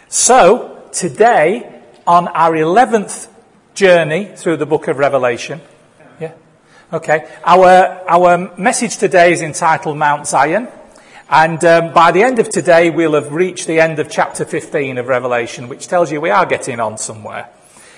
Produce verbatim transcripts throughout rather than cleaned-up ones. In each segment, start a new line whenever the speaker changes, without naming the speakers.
So, today, on our eleventh journey through the book of Revelation, yeah, okay, our our message today is entitled Mount Zion, and um, by the end of today, we'll have reached the end of chapter fifteen of Revelation, which tells you we are getting on somewhere.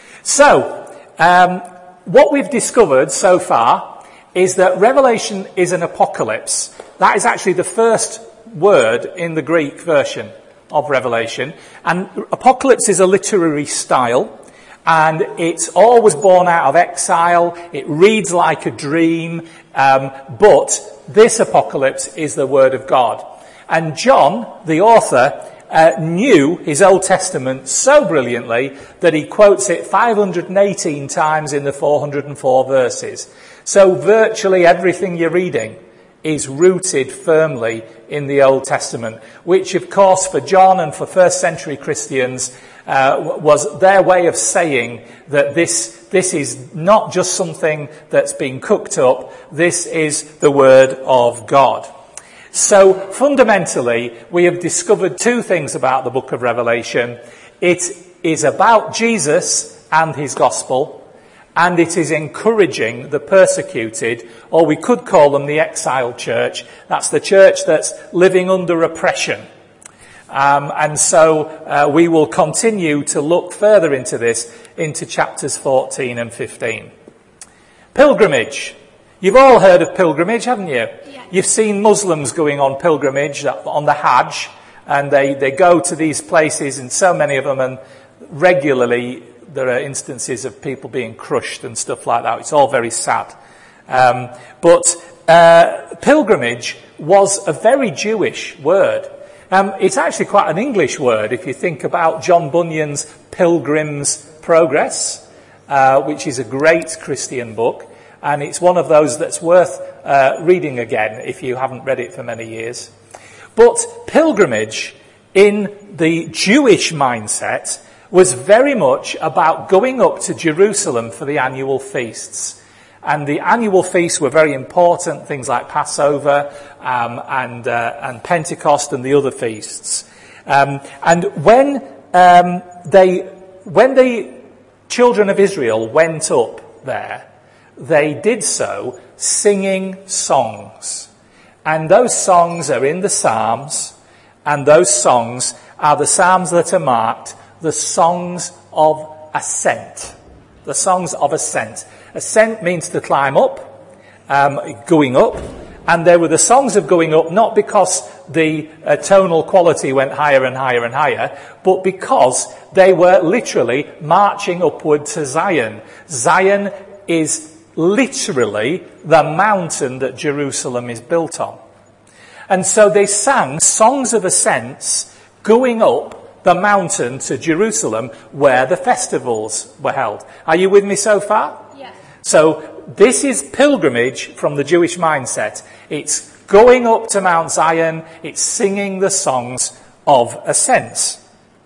So, um, what we've discovered so far is that Revelation is an apocalypse. That is actually the first word in the Greek version of Revelation. And apocalypse is a literary style, and it's always born out of exile. It reads like a dream, um, but this apocalypse is the word of God. And John, the author, uh, knew his Old Testament so brilliantly that he quotes it five hundred eighteen times in the four hundred four verses. So virtually everything you're reading is rooted firmly in the Old Testament, which of course for John and for first century Christians uh, was their way of saying that this this is not just something that's been cooked up, this is the Word of God. So fundamentally, we have discovered two things about the book of Revelation. It is about Jesus and his gospel, and it is encouraging the persecuted, or we could call them the exiled church. That's the church that's living under oppression. Um, and so uh, we will continue to look further into this, into chapters fourteen and fifteen. Pilgrimage. You've all heard of pilgrimage, haven't you? Yeah. You've seen Muslims going on pilgrimage on the Hajj, and they, they go to these places, and so many of them, and regularly there are instances of people being crushed and stuff like that. It's all very sad. Um, but uh, pilgrimage was a very Jewish word. Um, it's actually quite an English word if you think about John Bunyan's Pilgrim's Progress, uh, which is a great Christian book. And it's one of those that's worth uh, reading again if you haven't read it for many years. But pilgrimage in the Jewish mindset was very much about going up to Jerusalem for the annual feasts. And the annual feasts were very important, things like Passover um, and uh, and Pentecost and the other feasts. Um, and when um, they when the children of Israel went up there, they did so singing songs. And those songs are in the Psalms, and those songs are the Psalms that are marked the songs of ascent. The songs of ascent. Ascent means to climb up, um, going up. And they were the songs of going up, not because the uh, tonal quality went higher and higher and higher, but because they were literally marching upward to Zion. Zion is literally the mountain that Jerusalem is built on. And so they sang songs of ascents going up the mountain to Jerusalem where the festivals were held. Are you with me so far?
Yes.
So this is pilgrimage from the Jewish mindset. It's going up to Mount Zion. It's singing the songs of ascents.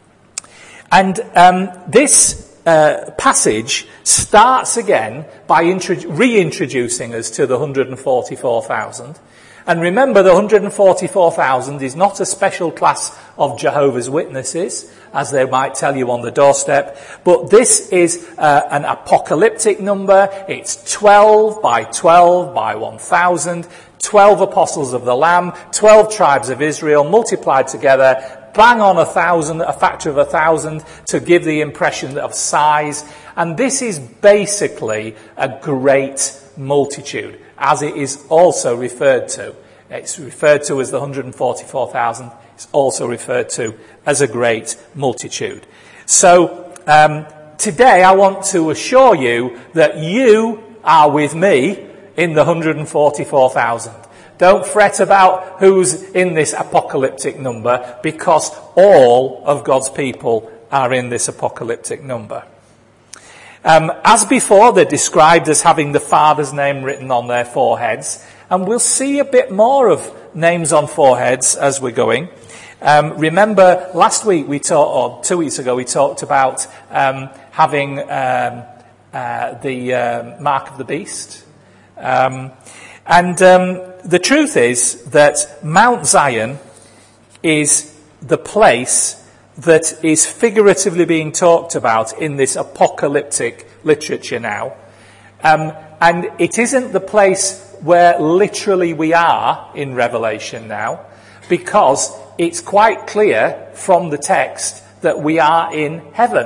And um, this uh, passage starts again by intro- reintroducing us to the one hundred forty-four thousand. And remember, the one hundred forty-four thousand is not a special class of Jehovah's Witnesses, as they might tell you on the doorstep, but this is uh, an apocalyptic number. It's twelve by twelve by one thousand, twelve apostles of the Lamb, twelve tribes of Israel multiplied together, bang on a thousand, a factor of a thousand to give the impression of size. And this is basically a great multitude, as it is also referred to. It's referred to as the one hundred forty-four thousand. It's also referred to as a great multitude. So um, today I want to assure you that you are with me in the one hundred forty-four thousand. Don't fret about who's in this apocalyptic number, because all of God's people are in this apocalyptic number. Um, as before, they're described as having the Father's name written on their foreheads. And we'll see a bit more of names on foreheads as we're going. Um, remember, last week we talked, or two weeks ago, we talked about um, having um, uh, the uh, mark of the beast. Um, and um, the truth is that Mount Zion is the place that is figuratively being talked about in this apocalyptic literature now. Um, and it isn't the place where literally we are in Revelation now, because it's quite clear from the text that we are in heaven.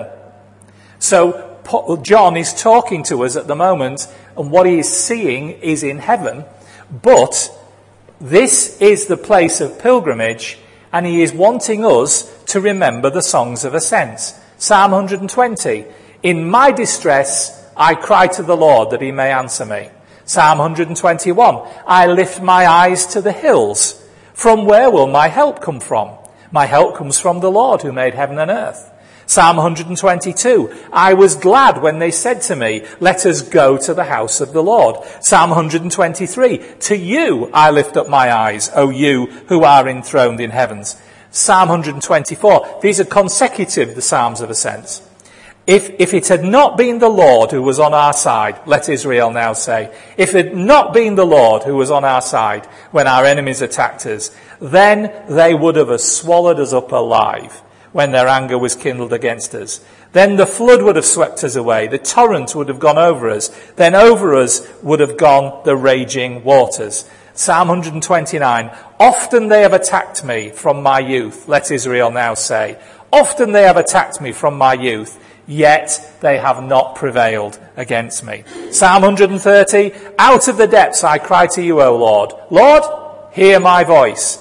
So John is talking to us at the moment, and what he is seeing is in heaven, but this is the place of pilgrimage, and he is wanting us to remember the songs of ascent. Psalm one hundred twenty, in my distress I cry to the Lord that he may answer me. Psalm one hundred twenty-one, I lift my eyes to the hills. From where will my help come from? My help comes from the Lord who made heaven and earth. Psalm one hundred twenty-two, I was glad when they said to me, let us go to the house of the Lord. Psalm one hundred twenty-three, to you I lift up my eyes, O you who are enthroned in heavens. Psalm one hundred twenty-four, these are consecutive, the Psalms of Ascent. If, if it had not been the Lord who was on our side, let Israel now say, if it had not been the Lord who was on our side when our enemies attacked us, then they would have swallowed us up alive when their anger was kindled against us. Then the flood would have swept us away, the torrent would have gone over us, then over us would have gone the raging waters. Psalm one hundred twenty-nine, often they have attacked me from my youth, let Israel now say. Often they have attacked me from my youth, yet they have not prevailed against me. Psalm one hundred thirty, out of the depths I cry to you, O Lord. Lord, hear my voice.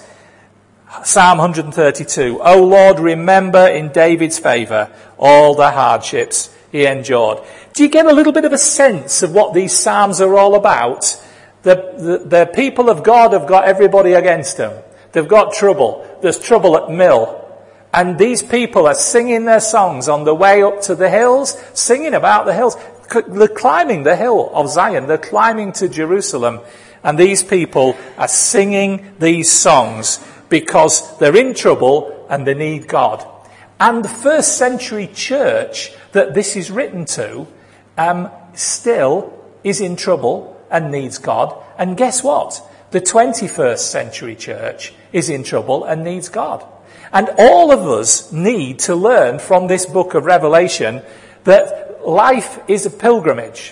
Psalm one hundred thirty-two, O Lord, remember in David's favour all the hardships he endured. Do you get a little bit of a sense of what these psalms are all about? The, the, the people of God have got everybody against them. They've got trouble. There's trouble at mill. And these people are singing their songs on the way up to the hills, singing about the hills. They're climbing the hill of Zion. They're climbing to Jerusalem. And these people are singing these songs because they're in trouble and they need God. And the first century church that this is written to um, still is in trouble and needs God. And guess what? The twenty-first century church is in trouble and needs God. And all of us need to learn from this book of Revelation that life is a pilgrimage.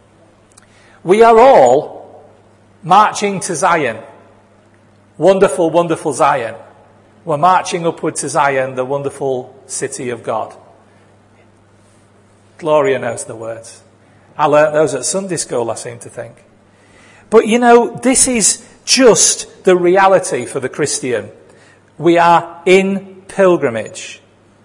We are all marching to Zion. Wonderful, wonderful Zion. We're marching upward to Zion, the wonderful city of God. Gloria knows the words. I learnt those at Sunday school, I seem to think. But you know, this is just the reality for the Christian. We are in pilgrimage.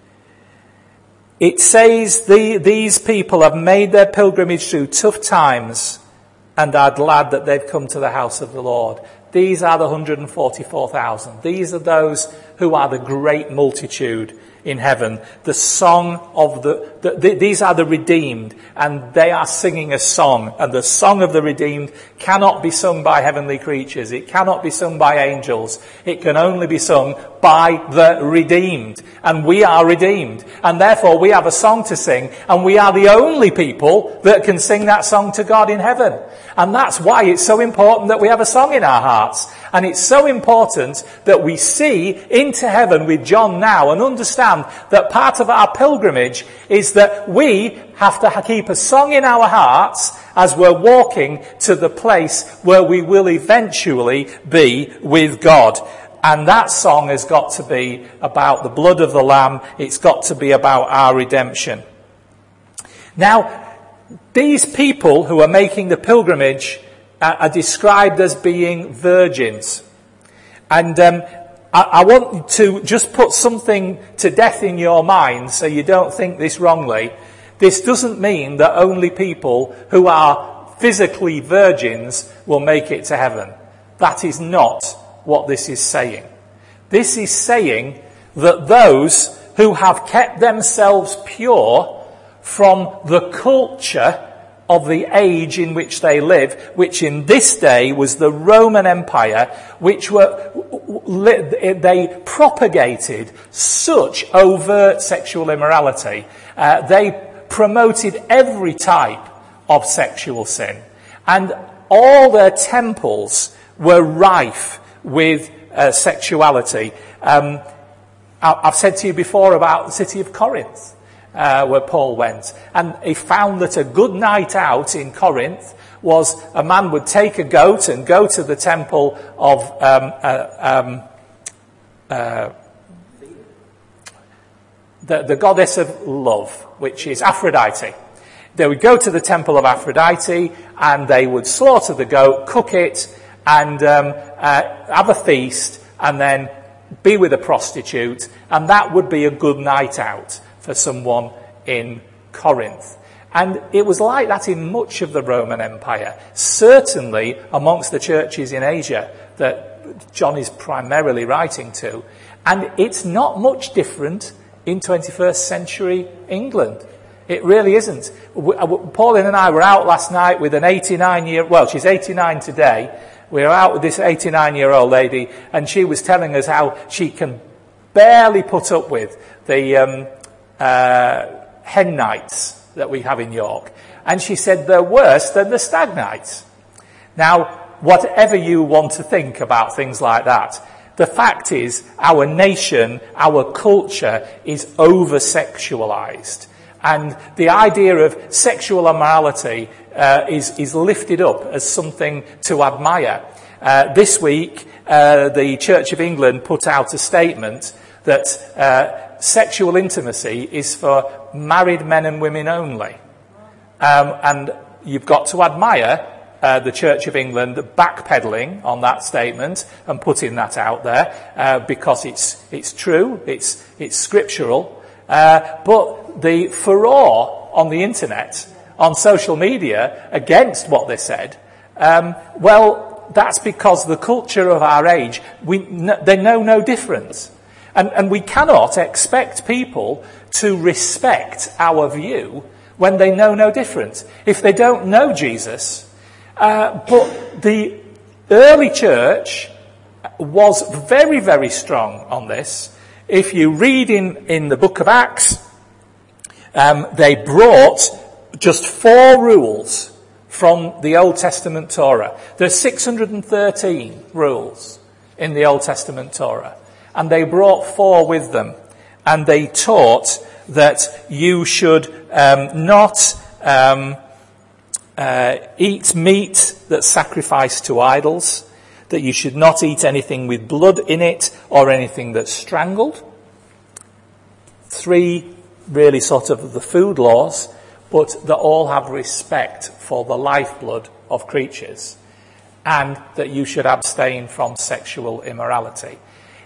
It says the, these people have made their pilgrimage through tough times and are glad that they've come to the house of the Lord. These are the one hundred forty-four thousand. These are those who are the great multitude in heaven. The song of the, the, the, these are the redeemed, and they are singing a song. And the song of the redeemed cannot be sung by heavenly creatures. It cannot be sung by angels. It can only be sung by the redeemed. And we are redeemed. And therefore we have a song to sing, and we are the only people that can sing that song to God in heaven. And that's why it's so important that we have a song in our hearts. And it's so important that we see into heaven with John now and understand that part of our pilgrimage is that we have to keep a song in our hearts as we're walking to the place where we will eventually be with God. And that song has got to be about the blood of the Lamb. It's got to be about our redemption. Now, these people who are making the pilgrimage are described as being virgins. And um, I, I want to just put something to death in your mind so you don't think this wrongly. This doesn't mean that only people who are physically virgins will make it to heaven. That is not what this is saying. This is saying that those who have kept themselves pure from the culture of the age in which they live, which in this day was the Roman Empire, which were, they propagated such overt sexual immorality. Uh, they promoted every type of sexual sin. And all their temples were rife with uh, sexuality. Um, I've said to you before about the city of Corinth, uh, where Paul went. And he found that a good night out in Corinth was a man would take a goat and go to the temple of um, uh, um, uh, the, the goddess of love, which is Aphrodite. They would go to the temple of Aphrodite and they would slaughter the goat, cook it, and um, uh, have a feast, and then be with a prostitute, and that would be a good night out for someone in Corinth. And it was like that in much of the Roman Empire, certainly amongst the churches in Asia that John is primarily writing to. And it's not much different in twenty-first century England. It really isn't. Pauline and I were out last night with an eighty-nine-year, well, she's eighty-nine today. We were out with this eighty-nine-year-old lady, and she was telling us how she can barely put up with the um, uh, hen nights that we have in York. And she said they're worse than the stag nights. Now, whatever you want to think about things like that, the fact is our nation, our culture is over-sexualized. And the idea of sexual immorality uh, is, is lifted up as something to admire. Uh, this week, uh, the Church of England put out a statement that uh, sexual intimacy is for married men and women only. Um, and you've got to admire uh, the Church of England backpedaling on that statement and putting that out there uh, because it's it's true, it's it's scriptural. Uh, but the furore on the internet, on social media, against what they said, um, well, that's because the culture of our age, we n- they know no difference. And, and we cannot expect people to respect our view when they know no difference. If they don't know Jesus, uh, but the early church was very, very strong on this. If you read in, in the book of Acts, um, they brought just four rules from the Old Testament Torah. There's six hundred thirteen rules in the Old Testament Torah. And they brought four with them. And they taught that you should um, not um, uh, eat meat that's sacrificed to idols, that you should not eat anything with blood in it or anything that's strangled. Three really sort of the food laws, but that all have respect for the lifeblood of creatures, and that you should abstain from sexual immorality.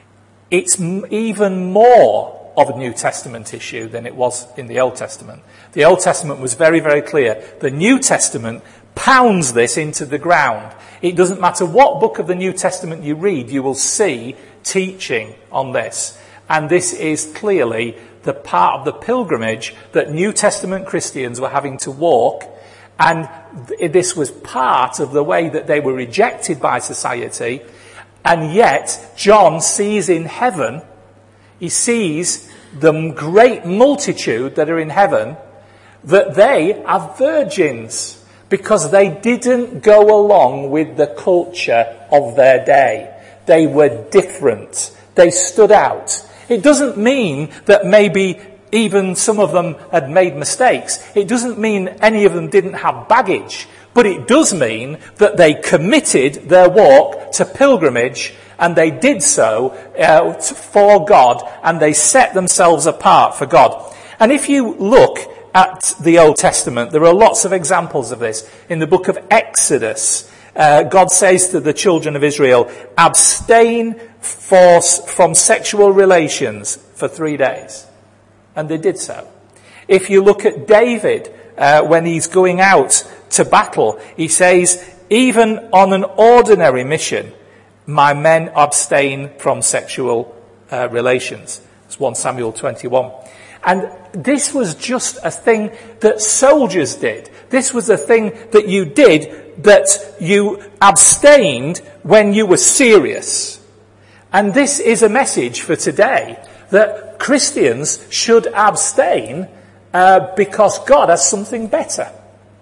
It's m- even more of a New Testament issue than it was in the Old Testament. The Old Testament was very, very clear. The New Testament pounds this into the ground. It doesn't matter what book of the New Testament you read, you will see teaching on this. And this is clearly the part of the pilgrimage that New Testament Christians were having to walk. And th- this was part of the way that they were rejected by society. And yet, John sees in heaven, he sees the great multitude that are in heaven, that they are virgins, because they didn't go along with the culture of their day. They were different. They stood out. It doesn't mean that maybe even some of them had made mistakes. It doesn't mean any of them didn't have baggage. But it does mean that they committed their walk to pilgrimage, and they did so uh, for God, and they set themselves apart for God. And if you look at the Old Testament, there are lots of examples of this. In the book of Exodus, uh, God says to the children of Israel, abstain for, from sexual relations for three days. And they did so. If you look at David, uh, when he's going out to battle, he says, even on an ordinary mission, my men abstain from sexual uh, relations. It's First Samuel twenty-one. And this was just a thing that soldiers did. This was a thing that you did, that you abstained when you were serious. And this is a message for today, that Christians should abstain uh, because God has something better.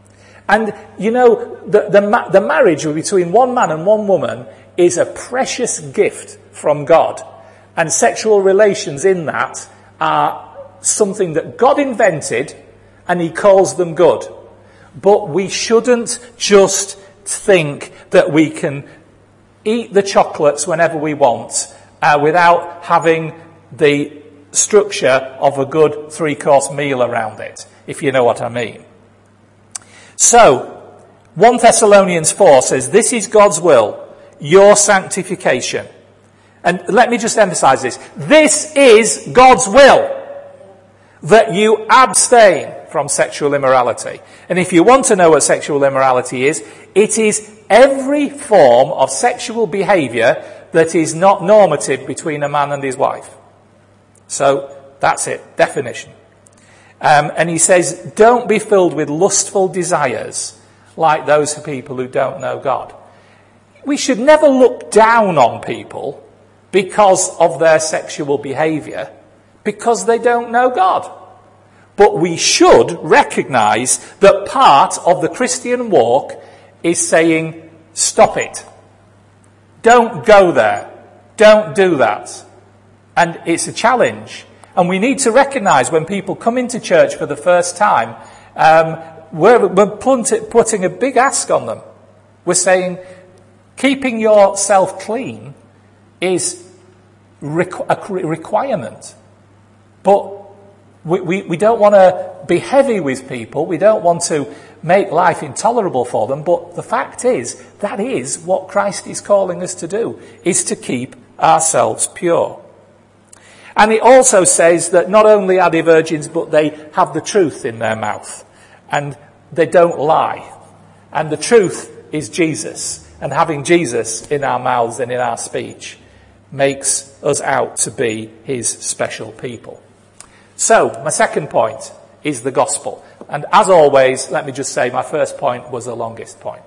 And, you know, the, the, the marriage between one man and one woman is a precious gift from God. And sexual relations in that are something that God invented, and he calls them good. But we shouldn't just think that we can eat the chocolates whenever we want uh, without having the structure of a good three-course meal around it, if you know what I mean. So, First Thessalonians four says, this is God's will, your sanctification. And let me just emphasize this. This is God's will, that you abstain from sexual immorality. And if you want to know what sexual immorality is, it is every form of sexual behaviour that is not normative between a man and his wife. So, that's it, definition. Um, and he says, don't be filled with lustful desires like those people who don't know God. We should never look down on people because of their sexual behaviour, because they don't know God. But we should recognise that part of the Christian walk is saying, stop it. Don't go there. Don't do that. And it's a challenge. And we need to recognise when people come into church for the first time, um, we're, we're putting a big ask on them. We're saying, keeping yourself clean is requ- a requirement. But we, we, we don't want to be heavy with people. We don't want to make life intolerable for them. But the fact is, that is what Christ is calling us to do, is to keep ourselves pure. And it also says that not only are they virgins, but they have the truth in their mouth. And they don't lie. And the truth is Jesus. And having Jesus in our mouths and in our speech makes us out to be his special people. So, my second point is the gospel. And as always, let me just say my first point was the longest point.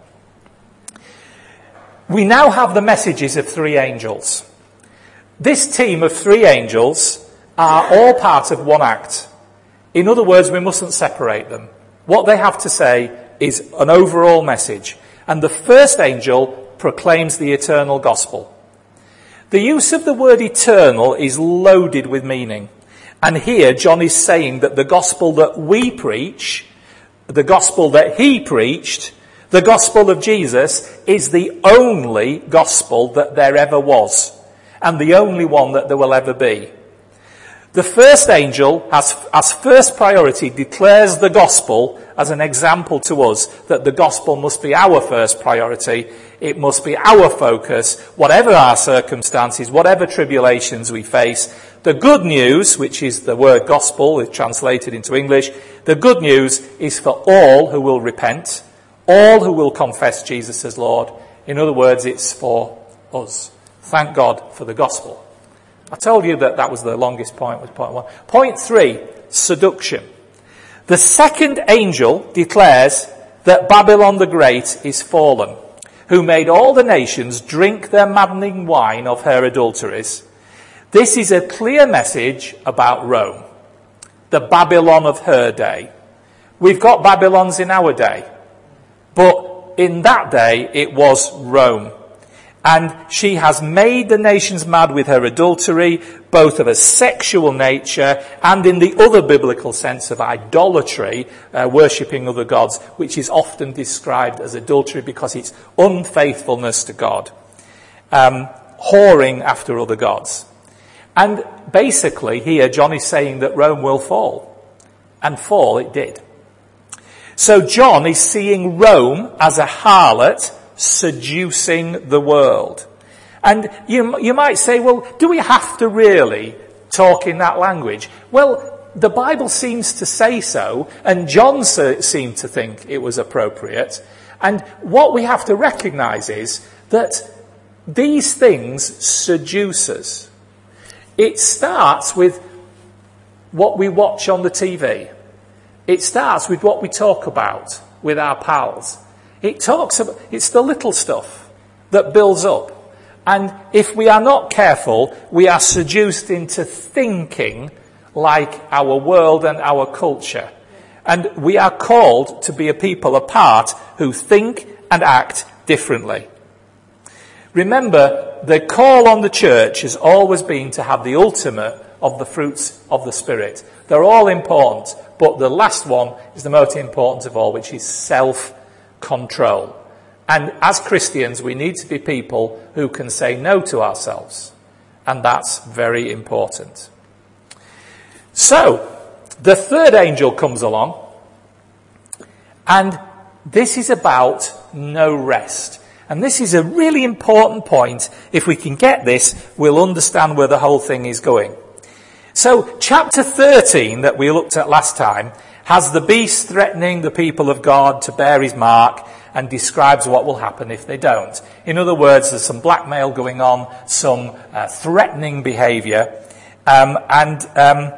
We now have the messages of three angels. This team of three angels are all part of one act. In other words, we mustn't separate them. What they have to say is an overall message. And the first angel proclaims the eternal gospel. The use of the word eternal is loaded with meaning. And here John is saying that the gospel that we preach, the gospel that he preached, the gospel of Jesus, is the only gospel that there ever was. And the only one that there will ever be. The first angel, as, as first priority, declares the gospel as an example to us that the gospel must be our first priority. It must be our focus, whatever our circumstances, whatever tribulations we face. The good news, which is the word gospel, is translated into English, the good news is for all who will repent, all who will confess Jesus as Lord. In other words, it's for us. Thank God for the gospel. I told you that that was the longest point, was point one. Point three, seduction. The second angel declares that Babylon the Great is fallen, who made all the nations drink their maddening wine of her adulteries. This is a clear message about Rome, the Babylon of her day. We've got Babylons in our day, but in that day it was Rome. And she has made the nations mad with her adultery, both of a sexual nature and in the other biblical sense of idolatry, uh, worshipping other gods, which is often described as adultery because it's unfaithfulness to God, um, whoring after other gods. And basically here John is saying that Rome will fall. And fall it did. So John is seeing Rome as a harlot seducing the world. And you, you might say, well, do we have to really talk in that language? Well, the Bible seems to say so, and John seemed to think it was appropriate. And what we have to recognise is that these things seduce us. It starts with what we watch on the T V. It starts with what we talk about with our pals. It talks about, it's the little stuff that builds up. And if we are not careful, we are seduced into thinking like our world and our culture. And we are called to be a people apart who think and act differently. Remember, the call on the church has always been to have the ultimate of the fruits of the Spirit. They're all important, but the last one is the most important of all, which is self-control. And as Christians, we need to be people who can say no to ourselves. And that's very important. So, the third angel comes along, and this is about no rest. And this is a really important point. If we can get this, we'll understand where the whole thing is going. So, chapter thirteen that we looked at last time has the beast threatening the people of God to bear his mark and describes what will happen if they don't. In other words, there's some blackmail going on, some uh, threatening behaviour, um, and um,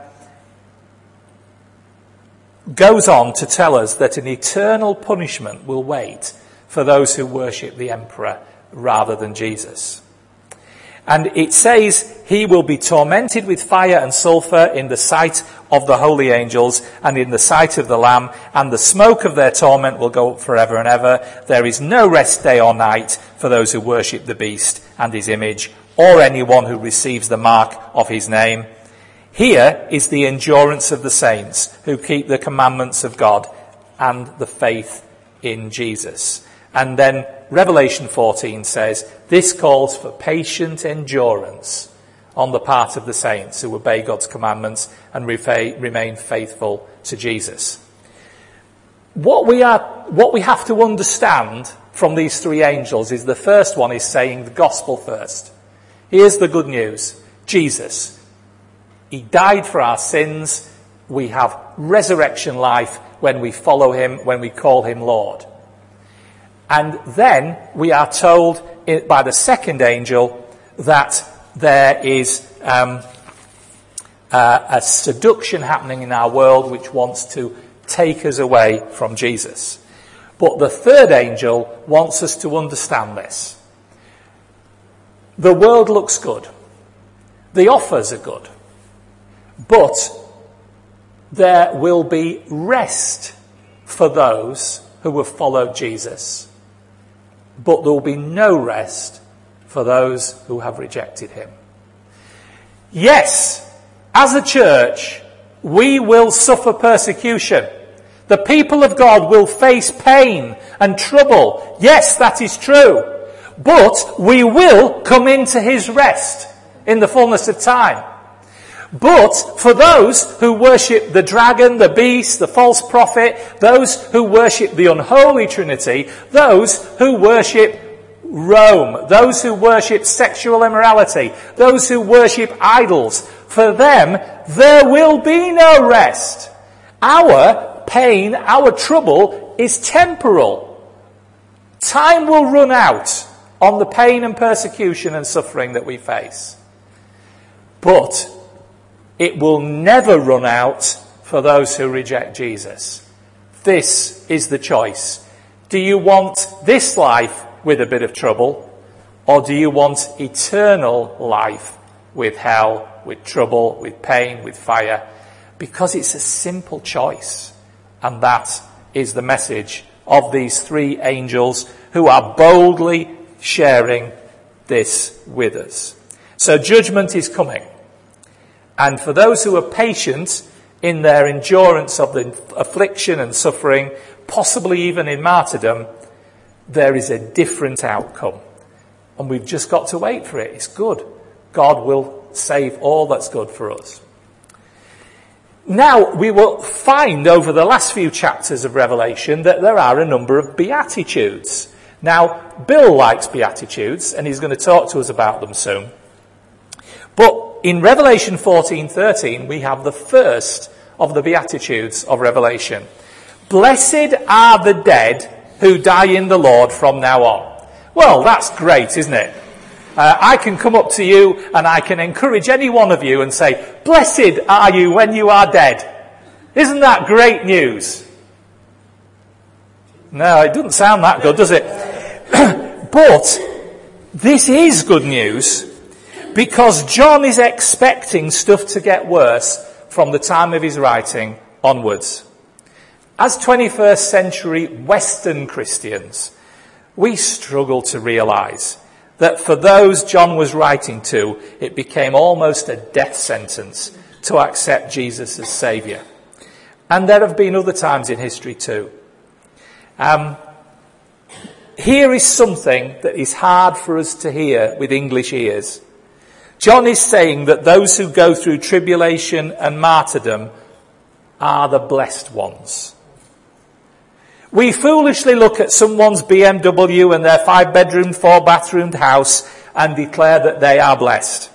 goes on to tell us that an eternal punishment will wait for those who worship the emperor rather than Jesus. And it says he will be tormented with fire and sulphur in the sight of the holy angels and in the sight of the Lamb, and the smoke of their torment will go up forever and ever. There is no rest day or night for those who worship the beast and his image, or anyone who receives the mark of his name. Here is the endurance of the saints who keep the commandments of God and the faith in Jesus. And then Revelation fourteen says, this calls for patient endurance on the part of the saints who obey God's commandments and remain faithful to Jesus. What we are, what we have to understand from these three angels is the first one is saying the gospel first. Here's the good news. Jesus. He died for our sins. We have resurrection life when we follow him, when we call him Lord. And then we are told by the second angel that there is um, uh, a seduction happening in our world which wants to take us away from Jesus. But the third angel wants us to understand this. The world looks good. The offers are good. But there will be rest for those who have followed Jesus. But there will be no rest for those who have rejected him. Yes, as a church, we will suffer persecution. The people of God will face pain and trouble. Yes, that is true. But we will come into his rest in the fullness of time. But for those who worship the dragon, the beast, the false prophet, those who worship the unholy trinity, those who worship Rome, those who worship sexual immorality, those who worship idols, for them there will be no rest. Our pain, our trouble is temporal. Time will run out on the pain and persecution and suffering that we face. But it will never run out for those who reject Jesus. This is the choice. Do you want this life with a bit of trouble, or do you want eternal life with hell, with trouble, with pain, with fire? Because it's a simple choice. And that is the message of these three angels who are boldly sharing this with us. So judgment is coming. And for those who are patient in their endurance of the affliction and suffering, possibly even in martyrdom, there is a different outcome. And we've just got to wait for it. It's good. God will save all that's good for us. Now, we will find over the last few chapters of Revelation that there are a number of beatitudes. Now, Bill likes beatitudes, and he's going to talk to us about them soon. But in Revelation fourteen thirteen, we have the first of the Beatitudes of Revelation. Blessed are the dead who die in the Lord from now on. Well, that's great, isn't it? Uh, I can come up to you and I can encourage any one of you and say, blessed are you when you are dead. Isn't that great news? No, it doesn't sound that good, does it? But this is good news, because John is expecting stuff to get worse from the time of his writing onwards. As twenty-first century Western Christians, we struggle to realise that for those John was writing to, it became almost a death sentence to accept Jesus as Saviour. And there have been other times in history too. Um, here is something that is hard for us to hear with English ears. John is saying that those who go through tribulation and martyrdom are the blessed ones. We foolishly look at someone's B M W and their five-bedroom, four-bathroomed house and declare that they are blessed.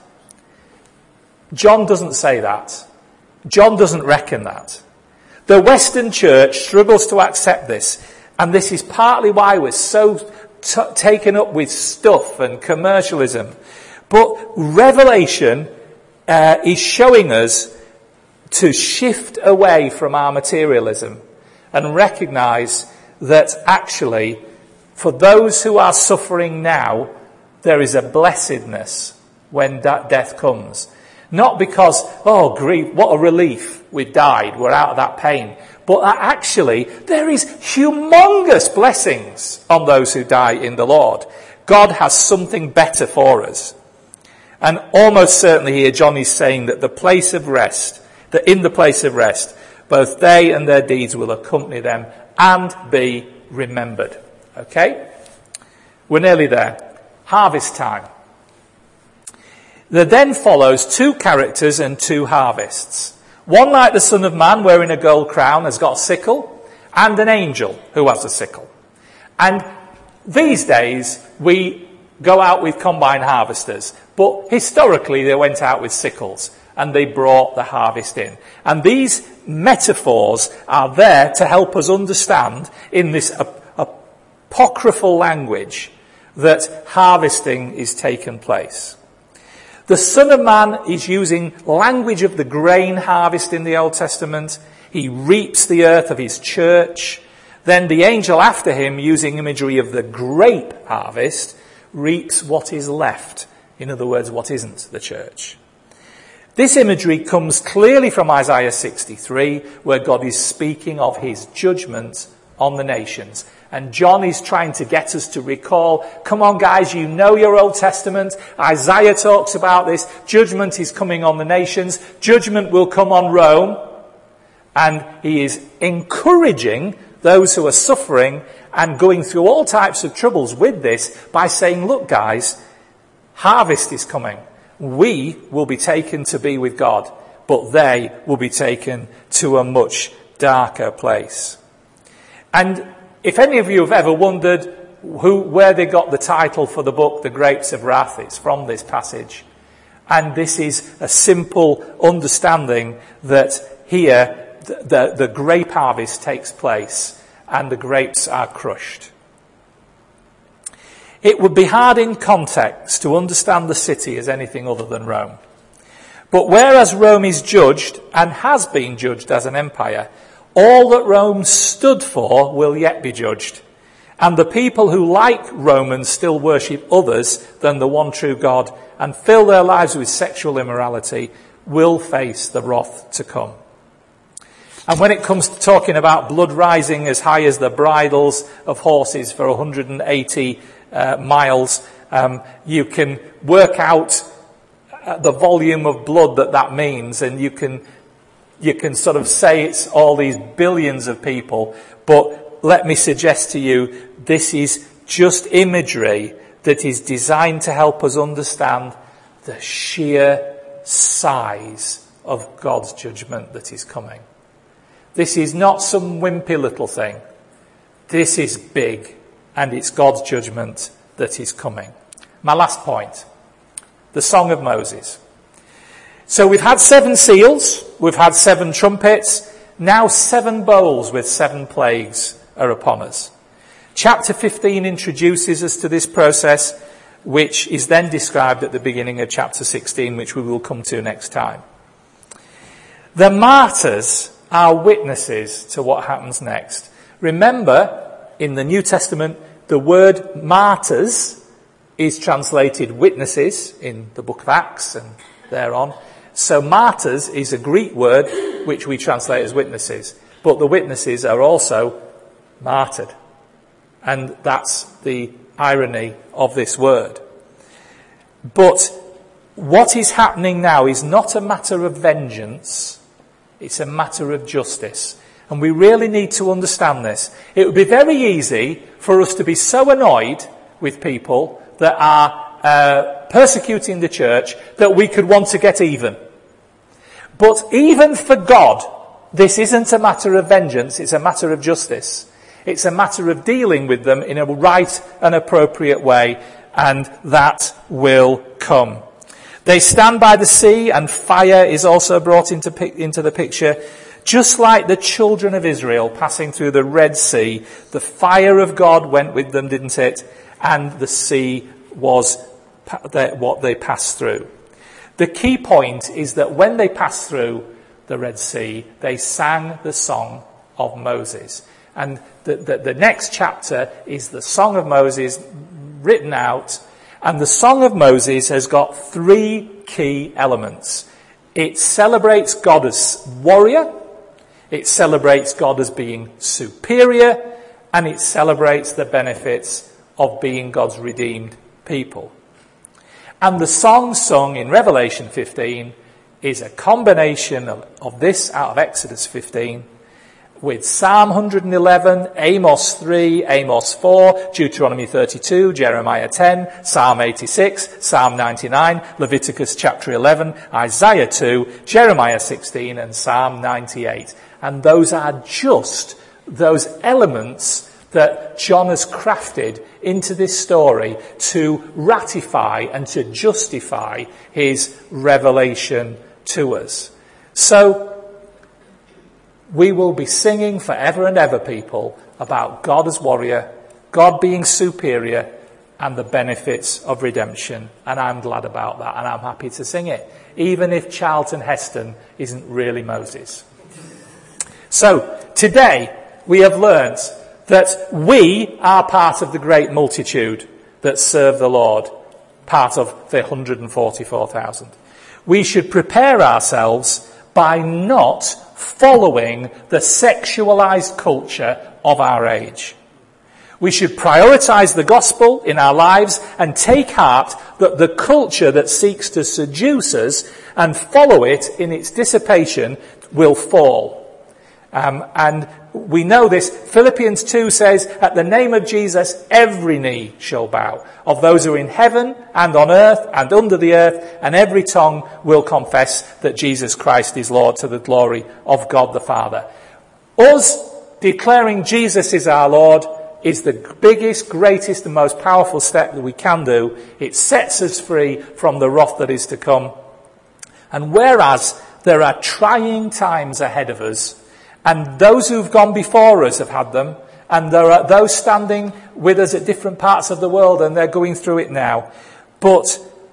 John doesn't say that. John doesn't reckon that. The Western church struggles to accept this, and this is partly why we're so t- taken up with stuff and commercialism. But Revelation uh, is showing us to shift away from our materialism and recognise that actually, for those who are suffering now, there is a blessedness when that death comes. Not because, oh, grief, what a relief, we've died, we're out of that pain. But that actually, there is humongous blessings on those who die in the Lord. God has something better for us. And almost certainly here, John is saying that the place of rest, that in the place of rest, both they and their deeds will accompany them and be remembered. Okay? We're nearly there. Harvest time. There then follows two characters and two harvests. One like the Son of Man wearing a gold crown has got a sickle, and an angel who has a sickle. And these days we go out with combine harvesters, but historically they went out with sickles and they brought the harvest in. And these metaphors are there to help us understand in this ap- apocryphal language that harvesting is taking place. The Son of Man is using language of the grain harvest in the Old Testament. He reaps the earth of his church. Then the angel after him, using imagery of the grape harvest, reaps what is left. In other words, what isn't the church. This imagery comes clearly from Isaiah sixty-three, where God is speaking of his judgment on the nations. And John is trying to get us to recall, come on guys, you know your Old Testament. Isaiah talks about this. Judgment is coming on the nations. Judgment will come on Rome. And he is encouraging those who are suffering and going through all types of troubles with this by saying, look guys, harvest is coming. We will be taken to be with God, but they will be taken to a much darker place. And if any of you have ever wondered who, where they got the title for the book, The Grapes of Wrath, it's from this passage. And this is a simple understanding that here the, the, the grape harvest takes place and the grapes are crushed. It would be hard in context to understand the city as anything other than Rome. But whereas Rome is judged and has been judged as an empire, all that Rome stood for will yet be judged. And the people who, like Romans, still worship others than the one true God and fill their lives with sexual immorality will face the wrath to come. And when it comes to talking about blood rising as high as the bridles of horses for one hundred eighty uh, miles, um, you can work out uh, the volume of blood that that means, and you can You can sort of say it's all these billions of people, but let me suggest to you, this is just imagery that is designed to help us understand the sheer size of God's judgment that is coming. This is not some wimpy little thing. This is big, and it's God's judgment that is coming. My last point, the Song of Moses. So we've had seven seals, we've had seven trumpets, now seven bowls with seven plagues are upon us. Chapter fifteen introduces us to this process, which is then described at the beginning of chapter sixteen, which we will come to next time. The martyrs are witnesses to what happens next. Remember, in the New Testament, the word martyrs is translated witnesses in the book of Acts and thereon. So martyrs is a Greek word which we translate as witnesses. But the witnesses are also martyred. And that's the irony of this word. But what is happening now is not a matter of vengeance. It's a matter of justice. And we really need to understand this. It would be very easy for us to be so annoyed with people that are uh, persecuting the church that we could want to get even. But even for God, this isn't a matter of vengeance, it's a matter of justice. It's a matter of dealing with them in a right and appropriate way, and that will come. They stand by the sea, and fire is also brought into, into the picture. Just like the children of Israel passing through the Red Sea, the fire of God went with them, didn't it? And the sea was what they passed through. The key point is that when they passed through the Red Sea, they sang the song of Moses. And the, the, the next chapter is the Song of Moses written out. And the Song of Moses has got three key elements. It celebrates God as warrior. It celebrates God as being superior. And it celebrates the benefits of being God's redeemed people. And the song sung in Revelation fifteen is a combination of, of this out of Exodus fifteen with Psalm one hundred eleven, Amos three, Amos four, Deuteronomy thirty-two, Jeremiah ten, Psalm eighty-six, Psalm ninety-nine, Leviticus chapter eleven, Isaiah two, Jeremiah sixteen, and Psalm ninety-eight. And those are just those elements that John has crafted into this story to ratify and to justify his revelation to us. So, we will be singing forever and ever, people, about God as warrior, God being superior, and the benefits of redemption. And I'm glad about that, and I'm happy to sing it, even if Charlton Heston isn't really Moses. So, today, we have learnt that we are part of the great multitude that serve the Lord, part of the one hundred forty-four thousand. We should prepare ourselves by not following the sexualized culture of our age. We should prioritize the gospel in our lives and take heart that the culture that seeks to seduce us and follow it in its dissipation will fall. Um, and we know this. Philippians two says, at the name of Jesus, every knee shall bow, of those who are in heaven and on earth and under the earth, and every tongue will confess that Jesus Christ is Lord, to the glory of God the Father. Us declaring Jesus is our Lord is the biggest, greatest and most powerful step that we can do. It sets us free from the wrath that is to come. And whereas there are trying times ahead of us, and those who've gone before us have had them, and there are those standing with us at different parts of the world, and they're going through it now. But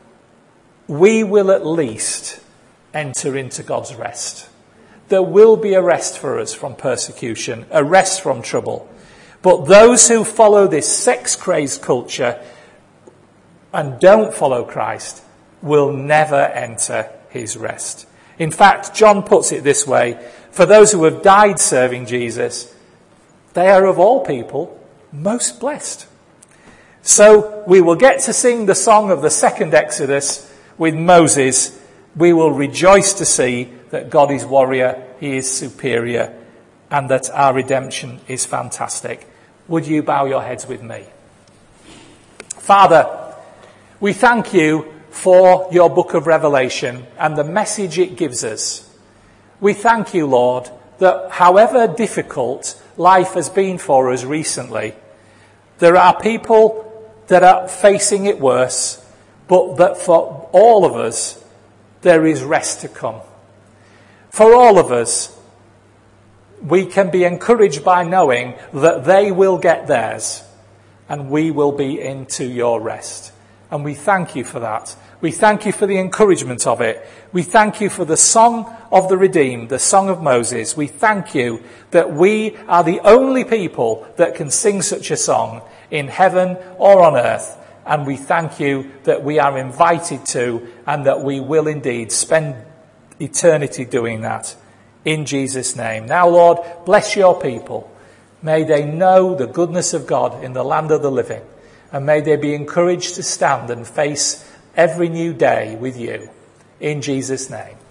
we will at least enter into God's rest. There will be a rest for us from persecution, a rest from trouble. But those who follow this sex-crazed culture and don't follow Christ will never enter his rest. In fact, John puts it this way: for those who have died serving Jesus, they are of all people most blessed. So we will get to sing the song of the second Exodus with Moses. We will rejoice to see that God is warrior, he is superior, and that our redemption is fantastic. Would you bow your heads with me? Father, we thank you for your book of Revelation and the message it gives us. We thank you, Lord, that however difficult life has been for us recently, there are people that are facing it worse, but that for all of us, there is rest to come. For all of us, we can be encouraged by knowing that they will get theirs and we will be into your rest. And we thank you for that. We thank you for the encouragement of it. We thank you for the song of the redeemed, the song of Moses. We thank you that we are the only people that can sing such a song in heaven or on earth. And we thank you that we are invited to, and that we will indeed spend eternity doing that. In Jesus' name. Now, Lord, bless your people. May they know the goodness of God in the land of the living. And may they be encouraged to stand and face every new day with you. In Jesus' name.